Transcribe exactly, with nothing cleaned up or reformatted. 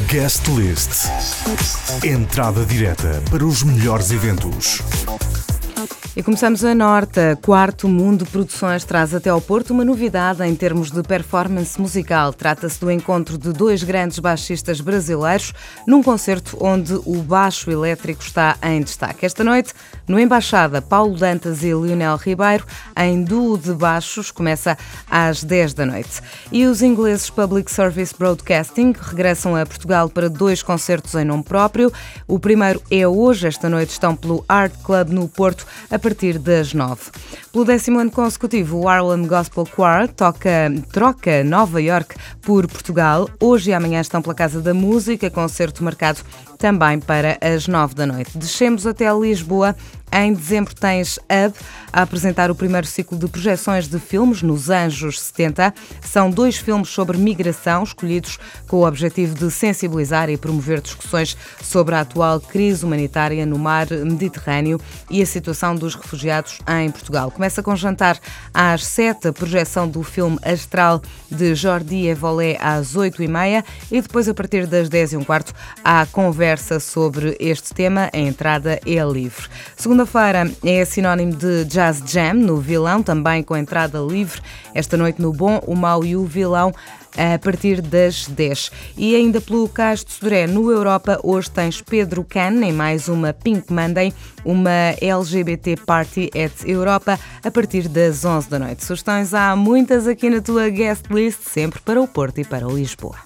Guest List. Entrada direta para os melhores eventos. E começamos a Norte. A Quarto Mundo Produções traz até ao Porto uma novidade em termos de performance musical. Trata-se do encontro de dois grandes baixistas brasileiros num concerto onde o baixo elétrico está em destaque. Esta noite, no Embaixada, Paulo Dantas e Lionel Ribeiro, em duo de baixos, começa às dez da noite. E os ingleses Public Service Broadcasting regressam a Portugal para dois concertos em nome próprio. O primeiro é hoje. Esta noite estão pelo Art Club no Porto, a partir das nove. Pelo décimo ano consecutivo, o Harlem Gospel Choir toca, troca Nova York por Portugal. Hoje e amanhã estão pela Casa da Música, concerto marcado também para as nove da noite. Descemos até Lisboa. Em dezembro tens Hub a apresentar o primeiro ciclo de projeções de filmes nos Anjos setenta. São dois filmes sobre migração, escolhidos com o objetivo de sensibilizar e promover discussões sobre a atual crise humanitária no mar Mediterrâneo e a situação dos refugiados em Portugal. Começa com jantar às sete, a projeção do filme Astral de Jordi Evolé às oito e meia e depois, a partir das dez e um quarto, há conversa sobre este tema. A entrada é livre. Segunda-feira é sinónimo de Jazz Jam no Vilão, também com entrada livre. Esta noite no Bom, o Mau e o Vilão, a partir das dez. E ainda pelo Cais de Sodré, no Europa, hoje tens Pedro Can em mais uma Pink Monday, uma L G B T Party at Europa, a partir das onze da noite. Sugestões há muitas aqui na tua guest list, sempre para o Porto e para o Lisboa.